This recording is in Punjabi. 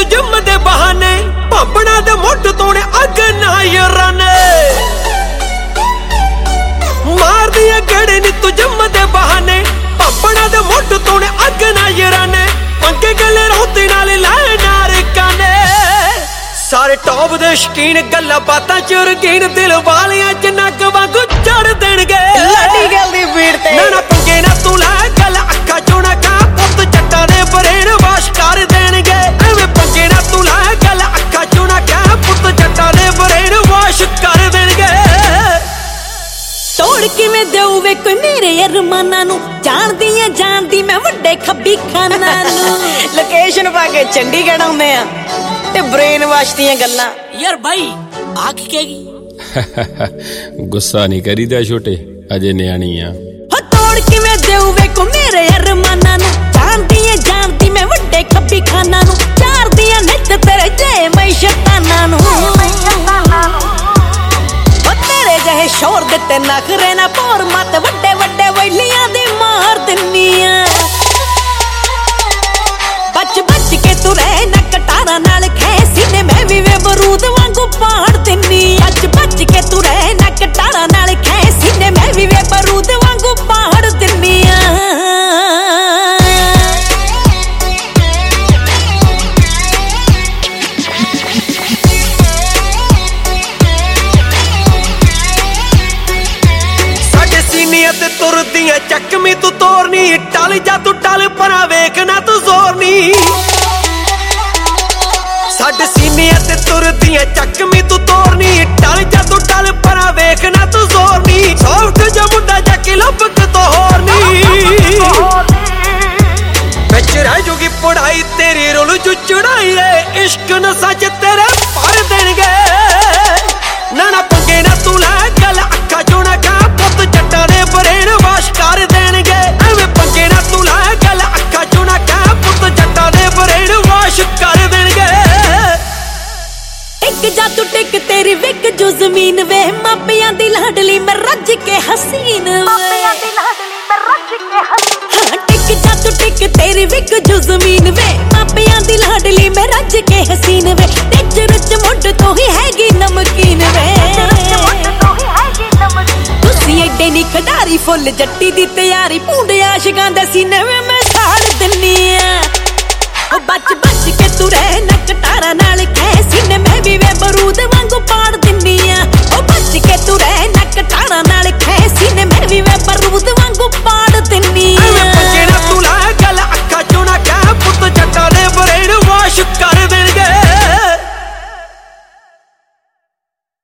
ਜਿੰਮ ਦੇ ਬਹਾਨੇ ਭਾਂਬਣਾ ਦੇ ਮੁੱਢ ਤੋੜੇ ਅੱਗ ਨਾ ਯਾਰਾਨੇ ਮਾਰਦੀ ਏ ਗੇੜੇ ਨੀ ਤੂੰ ਜਿੰਮ ਦੇ ਬਹਾਨੇ ਭਾਂਬਣਾ ਦੇ ਮੁੱਢ ਤੋੜੇ ਅੱਗ ਨਾ ਯਾਰਾਨੇ ਪੰਗੇ ਗਲੇ ਰੋਤੀ ਨਾਲ ਲੈ ਨਾਰਕਾਂ ਨੇ ਸਾਰੇ ਟੌਪ ਦੇ ਸ਼ਕੀਨ ਗੱਲਾਂ ਬਾਤਾਂ ਚ ਰਗੀਨ ਦਿਲ ਵਾਲਿਆਂ ਚ ਨੱਕ ਵਾਂਗੂ ਚੜ ਦੇਣਗੇ ਲਾਡੀ ਗੱਲ ਦੀ ਬੀੜ ਤੇ ਨਾ ਪੰਗੇ ਨਾ ਤੂੰ ਲੈ ਗੱਲ ਅੱਖਾਂ ਚੋਂ ਨਾ ਕਾ ਪੁੱਤ ਜੱਟਾਂ ਦੇ ਬਰੇਨ ਵਾਸ਼ ਕਰ ਦੇਣਗੇ ਐਵੇਂ ਪੰਗੇ ਨਾ ਤੂੰ ਲੈ ਗੱਲ ਅੱਖਾਂ ਚੋਂ ਨਾ ਕਾ ਪੁੱਤ ਜੱਟਾਂ ਦੇ ਬਰੇਨ ਵਾਸ਼ ਕਰ ਦੇਣਗੇ ਤੋੜ ਕਿਵੇਂ ਦੇਊ ਵੇ ਕੋਈ ਮੇਰੇ ਅਰਮਾਨਾਂ ਨੂੰ ਜਾਣਦੀ ਮੈਂ ਵੱਡੇ ਖੱਬੀ ਖਾਨਾਂ ਨੂੰ ਲੋਕੇਸ਼ਨ ਪਾ ਕੇ ਚੰਡੀਗੜ੍ਹ ਆਉਂਦੇ ਆ ਤੇ ਬ੍ਰੇਨ ਵਾਸ਼ ਦੀਆਂ ਗੱਲਾਂ ਯਾਰ ਭਾਈ ਆ ਕੀ ਕਹੇਗੀ ਗੁੱਸਾ ਨਹੀਂ ਕਰੀਦਾ ਛੋਟੇ ਅਜੇ ਨਿਆਣੀ ਆ ਹੋ ਤੋੜ ਕਿਵੇਂ ਦੇਊ ਵੇ ਕੋ ਮੇਰੇ ਅਰਮਾਨਾਂ ਨੂੰ ਜਾਣਦੀ ਮੈਂ ਵੱਡੇ ਖੱਬੀ ਖਾਨਾਂ ਨੂੰ ਚਾਰਦੀਆਂ ਨਿੱਤ ਤੇਰੇ ਜੇ ਮੈਂ ਸ਼ੈਤਾਨਾਂ ਨੂੰ ਉਹ ਤੇਰੇ ਜਿਹੇ ਸ਼ੋਰ ਦਿੱਤੇ ਨਖਰੇ ਨਾ ਪੌਰ ਮਤ ਵੱਡੇ ਵੱਡੇ ਵੈਲੀਆਂ ਦੀ ਮਾਰ ਦਿੰਨੀ ਆ ਬੱਚ ਕੇ ਤੂੰ ਰਹਿ ਨਾ ਕਟਾਰਾਂ ਨਾਲ ਖੈਸੀ ਨੇ ਮੈਂ ਵੀ ਵੇ ਬਰੂਦ ਵਾਂਗੂ ਪਾੜ ਦਿੰਨੀ ਬੱਚ ਕੇ ਤੂੰ ਰਹਿ ਨਾ ਕਟਾਰਾਂ ਨਾਲ ਖੈਸੀ ਨੇ ਮੈਂ ਵੀ ਵੇ ਬਰੂਦ ਵਾਂਗੂ ਪਾੜ ਦਿੰਨੀ ਆ ਸਾਡੇ ਸੀਨੀਆਂ ਤੇ ਤੁਰਦੀਆਂ ਚੱਕਵੀਂ ਤੂੰ ਤੋਰਨੀ ਟਲ ਜਾ ਤੂੰ ਟਲ ਪਰਾਂ ਵੇਖ ਨਾ ਤੂੰ ਜ਼ੋਰ ਨੀ ਸਾਡੇ ਸੀਨੀਆਂ ਤੇ ਤੁਰਦੀਆਂ ਚੱਕਵੀਂ ਤੂੰ ਤੋਰਨੀ ਟਲ ਜਾ ਤੂੰ ਟਲ ਪਰਾਂ ਵੇਖ ਨਾ ਤੂੰ ਜ਼ੋਰ ਨੀ ਸੌਫਟ ਜਿਹਾ ਮੁੰਡਾ ਜਾ ਕੇ ਲੱਭਕ ਤੋਂ ਹੋਰ ਨੀ ਵਿੱਚ ਰਹਿ ਜੂਗੀ ਪੜਾਈ ਤੇਰੀ ਰੁਲ ਜੂ ਚੜਾਈ ਏ ਇਸ਼ਕ ਨਸਾਂ ਚ ਤੇਰੇ ਭਰ ਦੇਣਗੇ ਨਾ ਪੰਗੇ ਨਾ ਤੂੰ ਲੈ ਗੱਲ ਅੱਖਾਂ ਚੋਂ ਨਾ ਕਾ ਪੁੱਤ ਜੱਟਾਂ ਦੇ ਬਰੇਨ ਵਾਸ਼ ਕਰ ਦੇਣਗੇ ਐਵੇਂ ਪੰਗੇ ਨਾ ਤੂੰ ਲੈ ਗੱਲ ਅੱਖਾਂ ਚੋਂ ਨਾ ਕਾ ਪੁੱਤ ਜੱਟਾਂ ਦੇ ਬਰੇਨ ਵਾਸ਼ ਕਰ ਦੇਣਗੇ ਟਿਕ ਜਾ ਤੂੰ ਟਿਕ ਤੇਰੀ ਵਿਕ ਜੋ ਜ਼ਮੀਨ ਵੇ ਮਾਪਿਆਂ ਦੀ ਲਾਡਲੀ ਮੈਂ ਰੱਜ ਕੇ ਹਸੀਨ ਮਾਪਿਆਂ ਦੀ ਲਾਡਲੀ ਮੈਂ ਰੱਜ ਕੇ ਹਸੀਨ ਟਿਕ ਜਾ ਤੂੰ ਟਿਕ ਤੇਰੀ ਵਿਕ ਜੋ ਜ਼ਮੀਨ ਵੇ ਮਾਪਿਆਂ ਦੀ ਲਾਡਲੀ ਮੈਂ ਰੱਜ ਕੇ ਹਸੀਨ ਵੇ ਟਿਚ ਰਚ ਮੁੱਢ ਤੋਂ ਹੀ ਹੈਗੀ ਨਮਕੀਨ ਵੇ ਤੁਸੀਂ ਐਡੇ ਨੀ ਖਿਡਾਰੀ ਫੁੱਲ ਜੱਟੀ ਦੀ ਤਿਆਰੀ ਭੂੰਡੇ ਆਸ਼ਿਕਾਂ ਦੇ ਸੀਨੇ ਵੇ ਮੈਂ ਸਾੜ ਦਿੰਨੀ ਆ ਉਹ ਬੱਚ ਕੇ ਤੂੰ ਰਹਿ ਨਾ ਕਟਾਰਾਂ ਨਾਲ ਖੈਸੀ ਨੇ ਮੈਂ ਵੀ ਵੇ ਬਰੂਦ